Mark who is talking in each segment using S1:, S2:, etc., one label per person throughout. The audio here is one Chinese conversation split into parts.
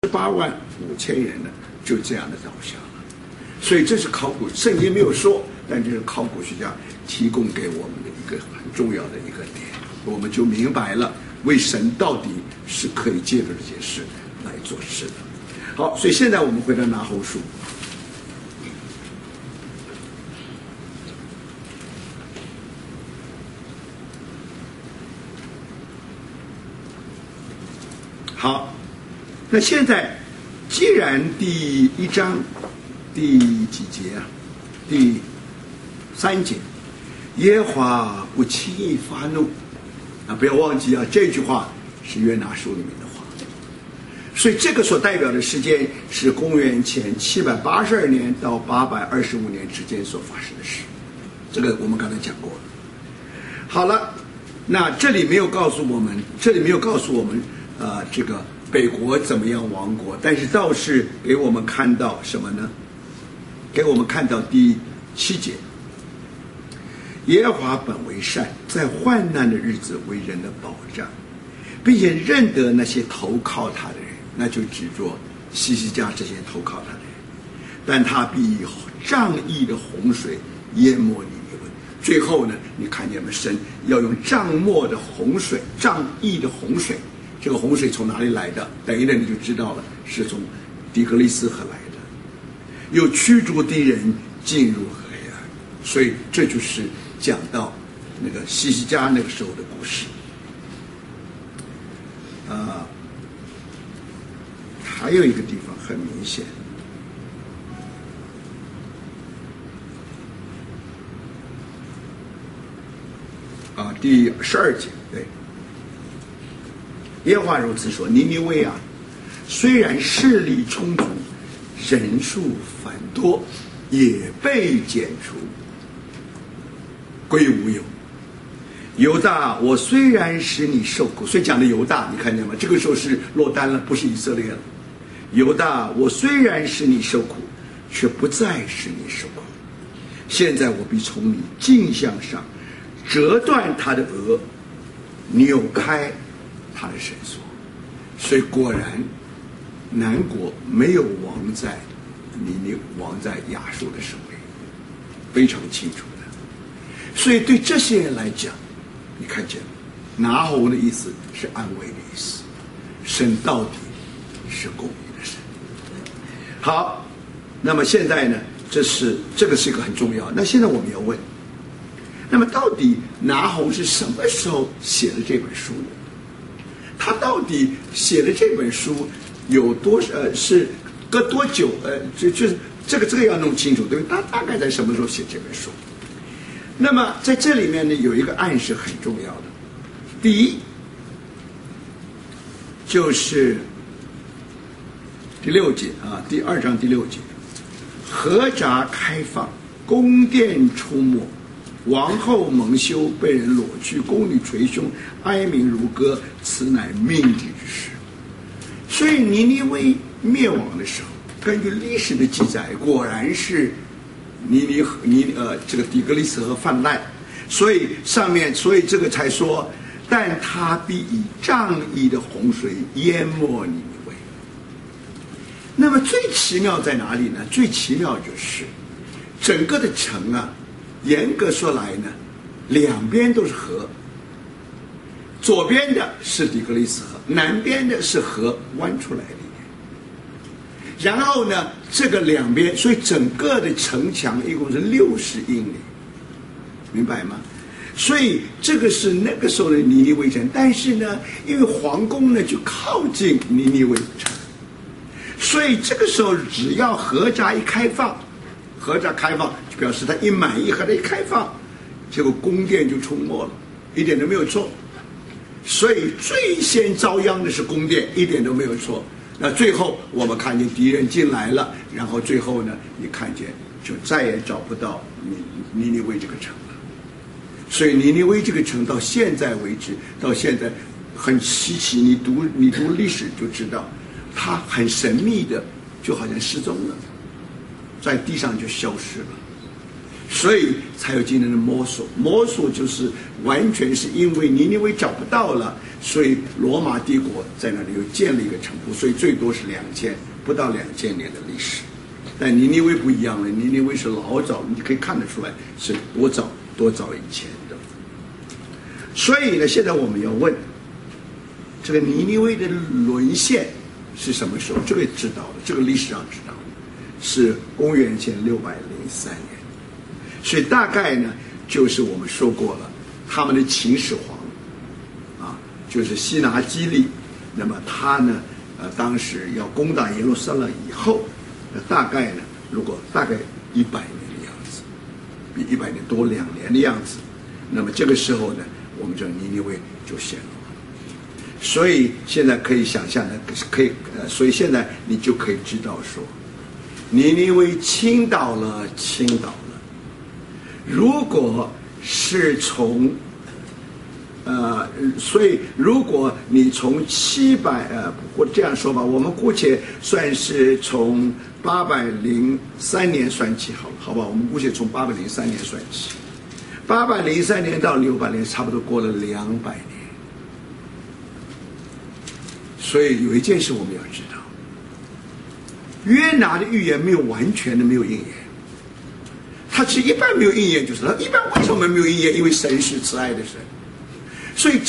S1: 18.5万人呢，就这样的倒下了。所以这是考古，圣经没有说，但这是考古学家提供给我们的一个很重要的一个点，我们就明白了为神到底是可以借着这些事来做事的。好，所以现在我们回到拿后书。好，那现在既然第1章第几节啊？第3节，耶和华不轻易发怒啊！不要忘记啊，这句话是约拿书里面的话。所以这个所代表的时间是公元前782年到825年之间所发生的事。这个我们刚才讲过了。好了，那这里没有告诉我们，这个北国怎么样亡国，但是倒是给我们看到什么呢？给我们看到第7节，耶和华本为善，在患难的日子为人的保障，并且认得那些投靠他的人，那就指着西西家这些投靠他的人，但他必以仗义的洪水淹没你。最后呢，你看见没？神要用仗义的洪水，这个洪水从哪里来的？等一等你就知道了，是从底格里斯河来的，又驱逐敌人进入河呀。所以这就是讲到那个西西家那个时候的故事。还有一个地方很明显。第12节，对，耶和华如此说：尼尼微啊，虽然势力充足，人数繁多，也被剪除，归无有。犹大，我虽然使你受苦，所以讲的犹大，你看见吗？这个时候是落单了，不是以色列了。犹大，我虽然使你受苦，却不再使你受苦。现在我必从你镜像上折断他的额，扭开他的绳索。所以果然，南国没有王在王在亚述的手里，非常清楚的。所以对这些人来讲，你看见拿侯的意思是安慰的意思，神到底是公义的神。好，那么现在呢，这个是一个很重要。那现在我们要问，那么到底拿侯是什么时候写的这本书呢？他到底写的这本书有是隔多久？就是这个要弄清楚，对不对？他大概在什么时候写这本书？那么在这里面呢，有一个暗示很重要的。第一，就是第6节啊，第2章第6节，河闸开放，宫殿出没。王后蒙羞，被人裸去，宫女捶胸，哀鸣如歌，此乃命定之事。所以尼尼微灭亡的时候，根据历史的记载，果然是这个底格里斯河泛滥，所以这个才说，但他必以仗义的洪水淹没尼尼微。那么最奇妙在哪里呢？最奇妙就是整个的城啊，严格说来呢，两边都是河，左边的是底格里斯河，南边的是河弯出来的。然后呢，这个两边，所以整个的城墙一共是60英里，明白吗？所以这个是那个时候的尼尼微城，但是呢，因为皇宫呢就靠近尼尼微城，所以这个时候只要河闸一开放，就表示它一满意，河闸一开放，结果宫殿就出没了，一点都没有错。所以最先遭殃的是宫殿，一点都没有错。那最后我们看见敌人进来了，然后最后呢，你看见就再也找不到尼尼微这个城了。所以尼尼微这个城到现在为止，到现在很稀奇，你读历史就知道，它很神秘的，就好像失踪了，在地上就消失了。 所以才有今天的摩索。摩索就是完全是因为尼尼微找不到了，所以罗马帝国在那里又建了一个城堡，所以最多是不到2000年的历史。但尼尼微不一样了，尼尼微是老早，你可以看得出来是多早以前的。所以呢，现在我们要问，这个尼尼微的沦陷是什么时候？这个知道的，这个历史上知道的，是公元前603年。所以大概呢，就是我们说过了，他们的秦始皇啊，就是西拿基立，那么他呢，当时要攻打耶路撒冷以后，大概呢，大概100年的样子，比100年多2年的样子，那么这个时候呢，我们这尼尼微就陷落了。所以现在可以想象的，所以现在你就可以知道说，尼尼微倾倒了。如果是从所以如果你从或者这样说吧，我们姑且算是从803年算起好吧？我们姑且从803年算起，803年到600年，差不多过了200年。所以有一件事我们要知道，约拿的预言没有完全的没有应验，他是一半没有应验，就是他一半为什么没有应验？因为神是慈爱的神，所以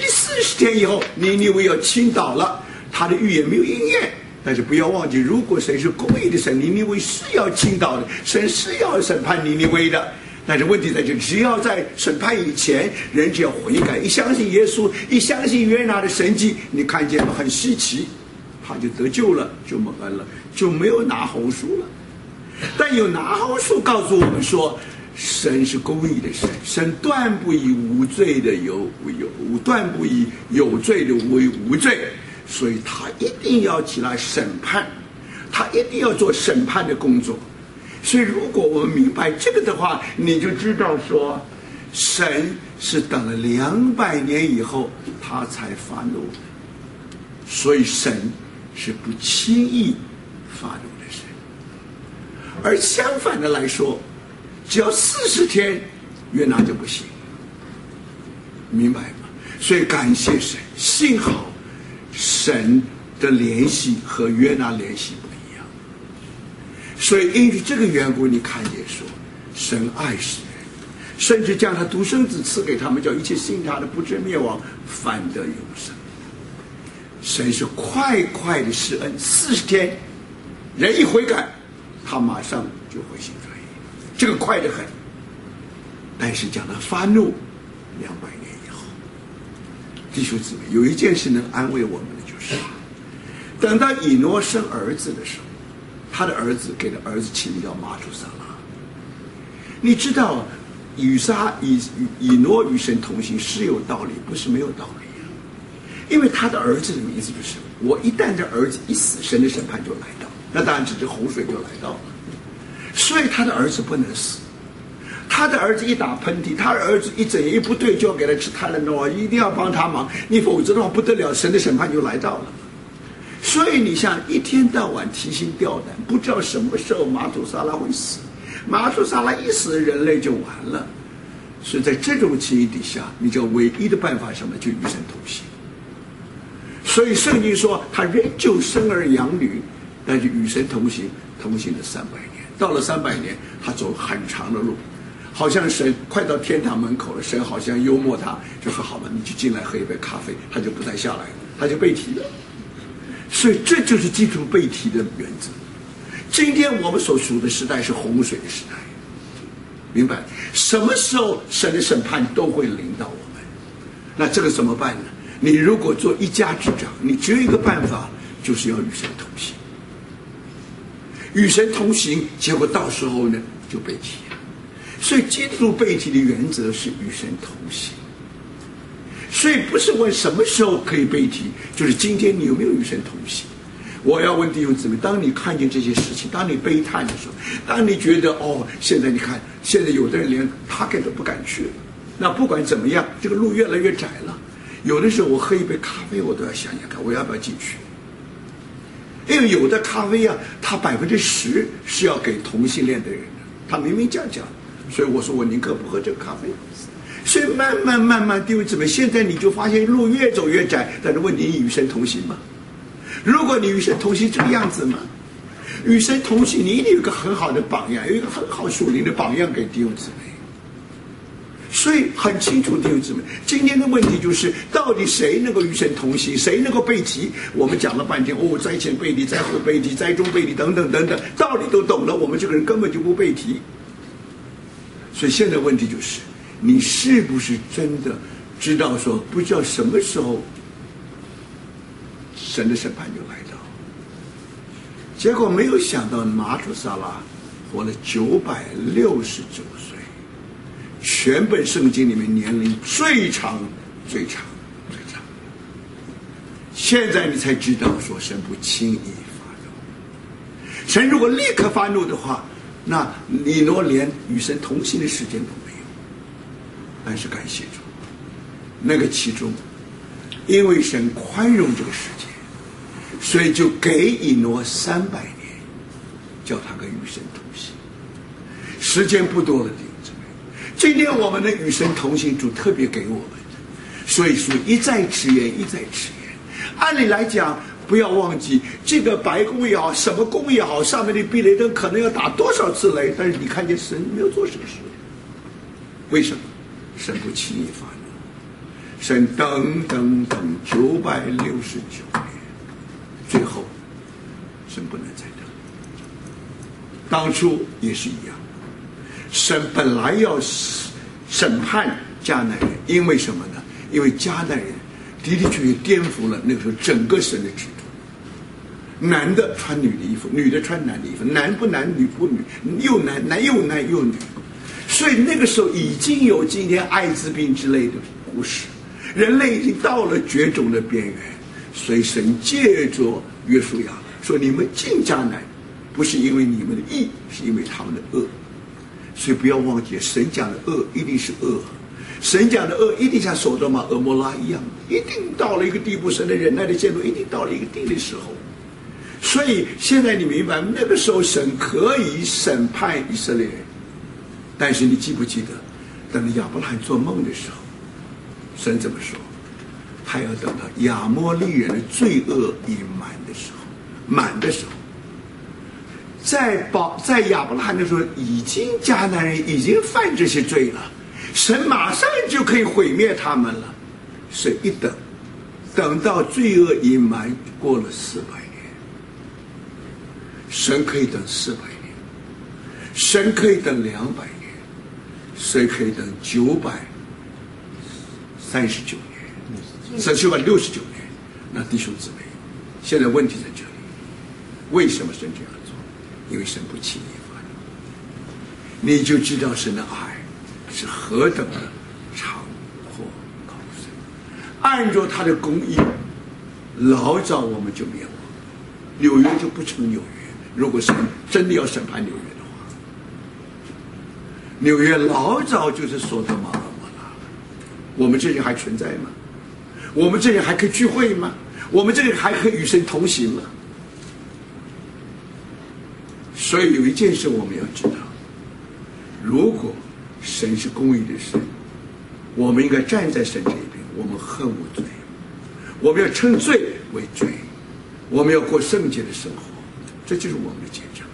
S1: 40天以后，尼尼微要倾倒了，他的预言没有应验。但是不要忘记，如果神是公义的神，尼尼微是要倾倒的，神是要审判尼尼微的。但是问题在这里，只要在审判以前，人只要悔改，一相信耶稣，一相信约拿的神迹，你看见了很稀奇，他就得救了，就蒙恩了，就没有拿红书了。但有拿红书告诉我们说，神是公义的神，神断不以无罪的断不以有罪的为无罪，所以他一定要起来审判，他一定要做审判的工作。所以如果我们明白这个的话，你就知道说，神是等了200年以后他才发怒，所以神是不轻易发怒的神。而相反的来说，只要40天，约拿就不行，明白吗？所以感谢神，幸好神的联系和约拿联系不一样。所以因为这个缘故，你看见说，神爱世人，甚至将他独生子赐给他们，叫一切信他的不至灭亡，反得永生。神是快的施恩，40天，人一悔改，他马上就会信转意，这个快得很。但是讲他发怒200年以后，弟兄姊妹，有一件事能安慰我们的，就是等到以诺生儿子的时候，他的儿子给了儿子起名叫马土撒拉。你知道以诺与神同行是有道理，不是没有道理。因为他的儿子的名字就是，我一旦这儿子一死，神的审判就来到，那当然只是洪水就来到了。所以他的儿子不能死，他的儿子一打喷嚏，他的儿子一整一不对就要给他吃泰勒诺，一定要帮他忙，你否则的话不得了，神的审判就来到了。所以你像一天到晚提心吊胆，不知道什么时候马土撒拉会死，马土撒拉一死，人类就完了。所以在这种情形底下，你就唯一的办法是什么？就与神同行。所以圣经说，他仍旧生儿养女，但是与神同行了300年。到了300年，他走很长的路，好像神快到天堂门口了，神好像幽默他，就说好吧，你就进来喝一杯咖啡，他就不再下来了，他就被提了。所以这就是基督被提的原则。今天我们所处的时代是洪水的时代，明白？什么时候神的审判都会临到我们，那这个怎么办呢？你如果做一家之长，你只有一个办法，就是要与神同行。与神同行，结果到时候呢就被提了。所以基督被提的原则是与神同行。所以不是问什么时候可以被提，就是今天你有没有与神同行。我要问弟兄姊妹，当你看见这些事情，当你悲叹的时候，当你觉得现在你看，现在有的人连他都不敢去了，那不管怎么样，这个路越来越窄了。有的时候我喝一杯咖啡，我都要想想看，我要不要进去？因为有的咖啡啊，它10%是要给同性恋的人的，他明明这样讲， 所以我说我宁可不喝这个咖啡。所以慢慢，弟兄姊妹，现在你就发现路越走越窄，但是问题你与神同行吗？如果你与神同行这个样子吗？与神同行，你一定有一个很好的榜样，有一个很好属灵的榜样给弟兄姊妹。所以很清楚，弟兄姊妹，今天的问题就是到底谁能够与神同行，谁能够背题？我们讲了半天，在前背题，在后背题，在中背题，等等，道理都懂了，我们这个人根本就不背题。所以现在问题就是，你是不是真的知道说，不知道什么时候神的审判就来到？结果没有想到，马土撒拉活了969岁，全本圣经里面年龄最长。现在你才知道说，神不轻易发怒。神如果立刻发怒的话，那以诺连与神同行的时间都没有。但是感谢主，那个其中，因为神宽容这个世界，所以就给以诺300年，叫他跟与神同行。时间不多了，弟兄姊妹，今天我们的与神同行，主特别给我们，所以说一再迟延。按理来讲，不要忘记这个白宫也好，什么宫也好，上面的避雷针可能要打多少次雷，但是你看见神没有做什么事。为什么？神不轻易发怒，神等969年，最后神不能再等。当初也是一样，神本来要审判迦南人，因为什么呢？因为迦南人的确颠覆了那个时候整个神的制度，男的穿女的衣服，女的穿男的衣服，男不男女不女，又男又女。所以那个时候已经有今天艾滋病之类的故事，人类已经到了绝种的边缘。所以神借着约书亚说，你们进迦南不是因为你们的义，是因为他们的恶。所以不要忘记，神讲的恶一定是恶，神讲的恶一定像所多玛蛾摩拉一样，一定到了一个地步，神的忍耐的限度一定到了一个定的时候。所以现在你明白，那个时候神可以审判以色列人，但是你记不记得，等亚伯拉罕做梦的时候，神怎么说？他要等到亚摩利人的罪恶已满的时候，在亚伯拉罕的时候，迦南人已经犯这些罪了，神马上就可以毁灭他们了。所以一等到罪恶已满，过了400年，神可以等400年，神可以等200年，谁可以等939年，969年？那弟兄姊妹，现在问题在这里，为什么神这样做？因为神不轻易发怒，你就知道神的爱是何等的长阔高深。按照他的公义，老早我们就灭亡，纽约就不成纽约。如果神真的要审判纽约的话，纽约老早就是所多玛蛾摩拉了。我们这里还存在吗？我们这里还可以聚会吗？我们这里还可以与神同行吗？所以有一件事我们要知道，如果神是公义的神，我们应该站在神这一边，我们恨无罪，我们要称罪为罪，我们要过圣洁的生活，这就是我们的见证。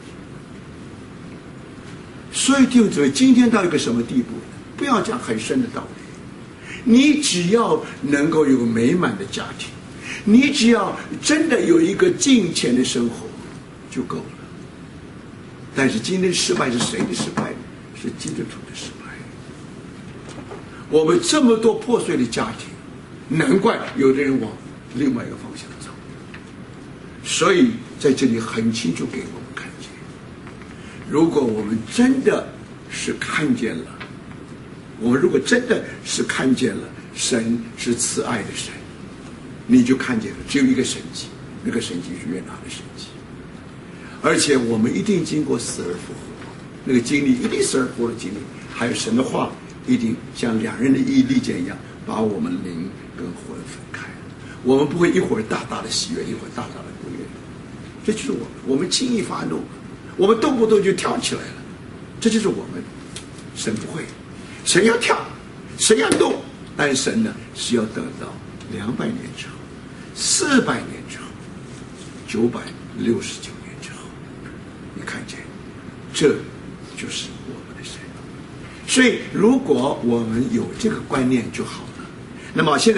S1: 所以弟兄姊妹，今天到一个什么地步呢？不要讲很深的道理，你只要能够有个美满的家庭，你只要真的有一个敬虔的生活就够了。但是今天失败是谁的失败？是基督徒的失败。我们这么多破碎的家庭，难怪有的人往另外一个方向走。所以在这里很清楚给我们看见，如果我们真的是看见了，我们如果真的是看见了神是慈爱的神，你就看见了只有一个神迹，那个神迹是约拿的神迹。而且我们一定经过死而复活，那个经历一定死而复活的经历，还有神的话一定像两人的利剑一样，把我们灵跟魂分开。我们不会一会儿大大的喜悦，一会儿大大的不悦。这就是我们轻易发怒，我们动不动就跳起来了，这就是我们。 神不会，神要跳，神要动，但神呢是要等到200年之后，400年之后，969年之后，你看见，这就是我们的神。所以，如果我们有这个观念就好了。那么现在。